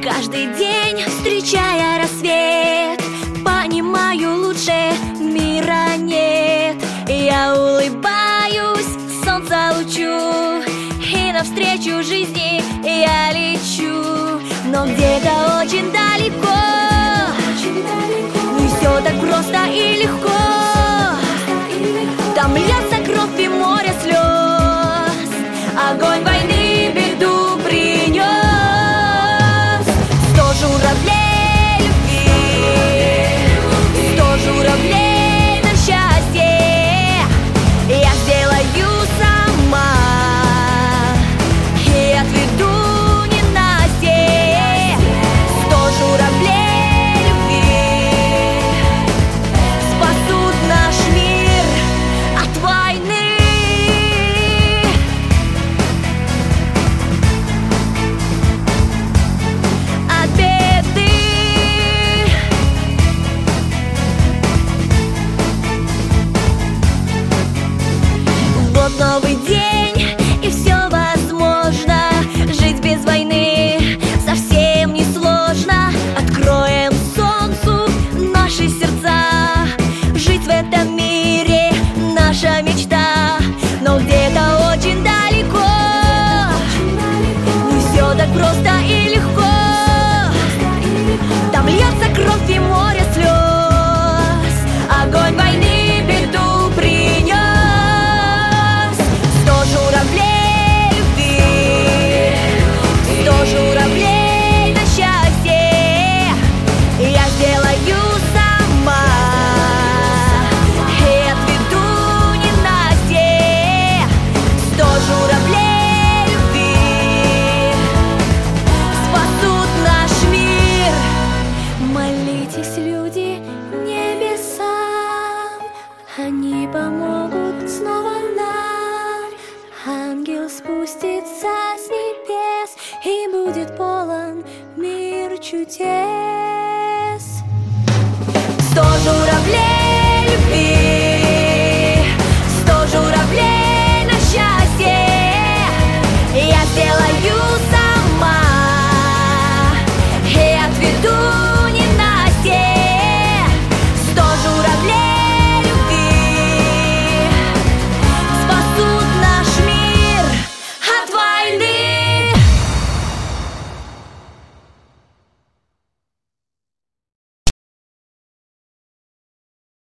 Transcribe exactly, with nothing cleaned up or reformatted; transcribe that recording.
Каждый день, встречая рассвет, понимаю, лучше мира нет. Я улыбаюсь солнца лучу, и навстречу жизни я лечу. Но где-то очень далеко, не все так просто и легко. Там льется кровь и море слез, огонь войны беду принес. Сто журавлей любви, сто журавлей на счастье я сделаю сама и отведу ненастье. Сто журавлей любви спасут наш мир от войны. От беды. Вот новый день, и все возможно. Жить без войны совсем не сложно. Откроем солнцу наши сердца. Жить в этом мире наша мечта. Но где-то очень далеко, не все так просто и легко. Там льется кровь и море слез, огонь войны беду принес. Сто журавлей любви, сто журавлей на счастье я сделаю сама и отведу ненастье. Сто журавлей любви спасут наш мир. Молитесь, люди, небесам, они помогут снова нам. Ангел спустится с небес, и будет полон мир чудес.